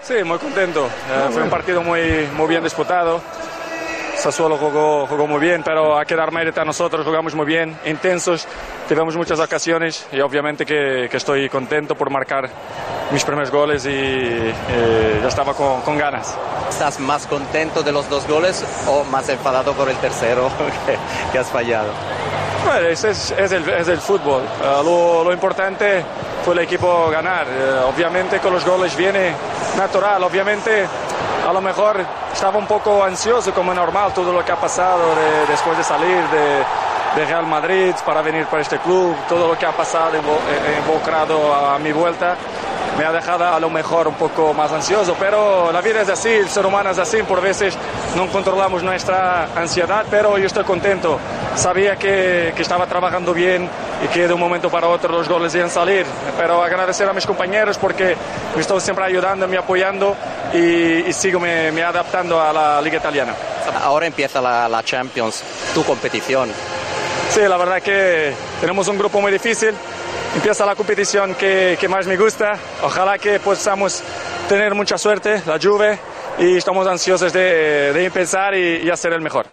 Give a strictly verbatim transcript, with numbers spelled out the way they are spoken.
Sí, muy contento. Uh, fue un partido muy, muy bien disputado. Sassuolo jugó, jugó muy bien, pero hay que dar mérito a nosotros, jugamos muy bien, intensos, tuvimos muchas ocasiones y obviamente que, que estoy contento por marcar mis primeros goles y eh, ya estaba con, con ganas. ¿Estás más contento de los dos goles o más enfadado por el tercero que, que has fallado? Bueno, es, es, es, el, es el fútbol. Uh, lo, lo importante fue el equipo ganar. Uh, obviamente con los goles viene natural, obviamente a lo mejor estaba un poco ansioso como normal todo lo que ha pasado de, después de salir de, de Real Madrid para venir para este club, todo lo que ha pasado involucrado a mi vuelta me ha dejado a lo mejor un poco más ansioso, pero la vida es así, el ser humano es así, por veces no controlamos nuestra ansiedad, pero yo estoy contento, sabía que, que estaba trabajando bien y que de un momento para otro los goles iban a salir, pero agradecer a mis compañeros porque me están siempre ayudando, me apoyando y, y sigo me, me adaptando a la Liga Italiana. Ahora empieza la, la Champions, tu competición. Sí, la verdad que tenemos un grupo muy difícil. Empieza la competición que, que más me gusta. Ojalá que podamos tener mucha suerte, la Juve, y estamos ansiosos de, de empezar y, y hacer el mejor.